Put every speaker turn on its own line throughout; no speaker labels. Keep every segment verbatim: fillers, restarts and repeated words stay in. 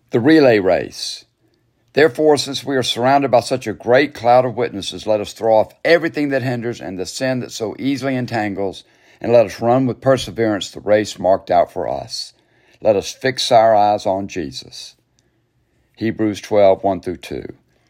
The relay race. Therefore, since we are surrounded by such a great cloud of witnesses, let us throw off everything that hinders and the sin that so easily entangles, and let us run with perseverance the race marked out for us. Let us fix our eyes on Jesus. Hebrews twelve, one through two.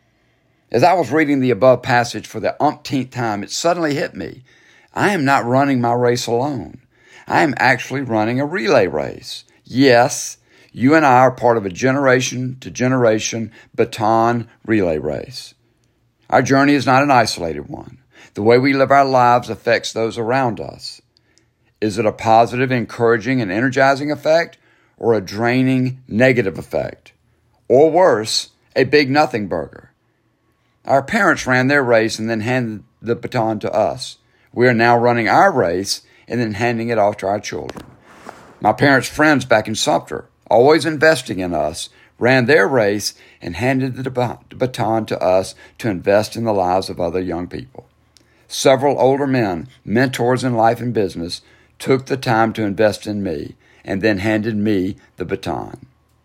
As I was reading the above passage for the umpteenth time, it suddenly hit me. I am not running my race alone. I am actually running a relay race. Yes, you and I are part of a generation-to-generation baton relay race. Our journey is not an isolated one. The way we live our lives affects those around us. Is it a positive, encouraging, and energizing effect, or a draining, negative effect? Or worse, a big nothing burger? Our parents ran their race and then handed the baton to us. We are now running our race and then handing it off to our children. My parents' friends back in Sumter, always investing in us, ran their race and handed the baton to us to invest in the lives of other young people. Several older men, mentors in life and business, took the time to invest in me and then handed me the baton.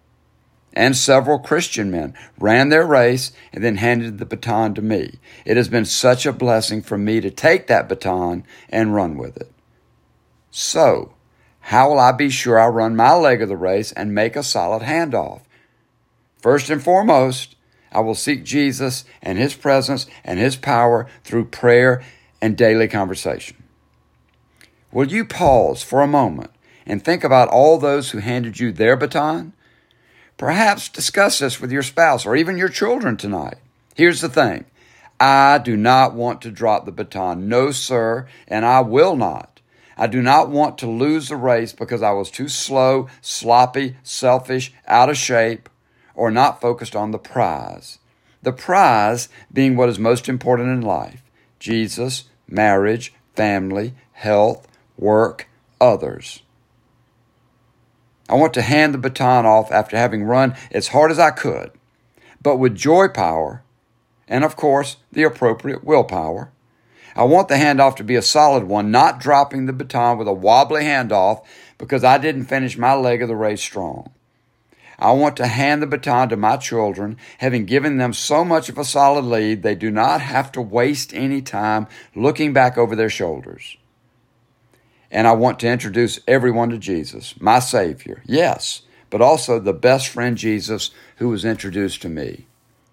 And several Christian men ran their race and then handed the baton to me. It has been such a blessing for me to take that baton and run with it. So, how will I be sure I run my leg of the race and make a solid handoff? First and foremost, I will seek Jesus and His presence and His power through prayer and daily conversation. Will you pause for a moment and think about all those who handed you their baton? Perhaps discuss this with your spouse or even your children tonight. Here's the thing. I do not want to drop the baton. No, sir, and I will not. I do not want to lose the race because I was too slow, sloppy, selfish, out of shape, or not focused on the prize. The prize being what is most important in life: Jesus, marriage, family, health, work, others. I want to hand the baton off after having run as hard as I could, but with joy power and, of course, the appropriate willpower. I want the handoff to be a solid one, not dropping the baton with a wobbly handoff because I didn't finish my leg of the race strong. I want to hand the baton to my children, having given them so much of a solid lead, they do not have to waste any time looking back over their shoulders. And I want to introduce everyone to Jesus, my Savior, yes, but also the best friend Jesus who was introduced to me.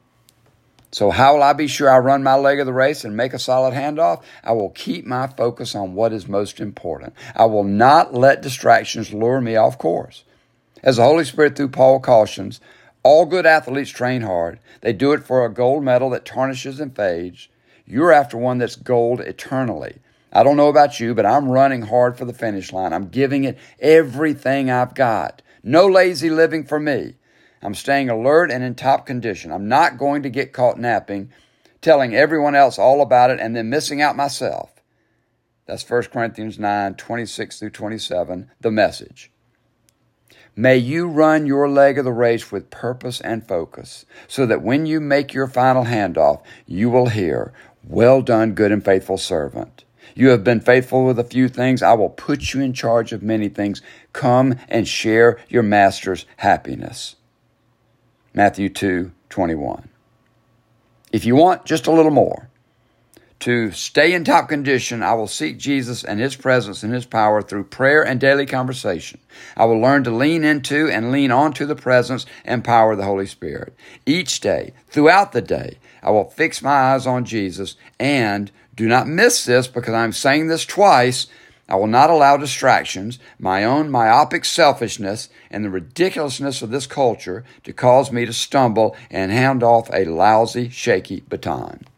So how will I be sure I run my leg of the race and make a solid handoff? I will keep my focus on what is most important. I will not let distractions lure me off course. As the Holy Spirit through Paul cautions, all good athletes train hard. They do it for a gold medal that tarnishes and fades. You're after one that's gold eternally. I don't know about you, but I'm running hard for the finish line. I'm giving it everything I've got. No lazy living for me. I'm staying alert and in top condition. I'm not going to get caught napping, telling everyone else all about it, and then missing out myself. That's First Corinthians nine, twenty-six through twenty-seven, the Message. May you run your leg of the race with purpose and focus, so that when you make your final handoff, you will hear, "Well done, good and faithful servant. You have been faithful with a few things. I will put you in charge of many things. Come and share your master's happiness." Matthew two, twenty-one. If you want just a little more, to stay in top condition, I will seek Jesus and His presence and His power through prayer and daily conversation. I will learn to lean into and lean onto the presence and power of the Holy Spirit. Each day, throughout the day, I will fix my eyes on Jesus, and do not miss this because I'm saying this twice. I will not allow distractions, my own myopic selfishness, and the ridiculousness of this culture to cause me to stumble and hand off a lousy, shaky baton.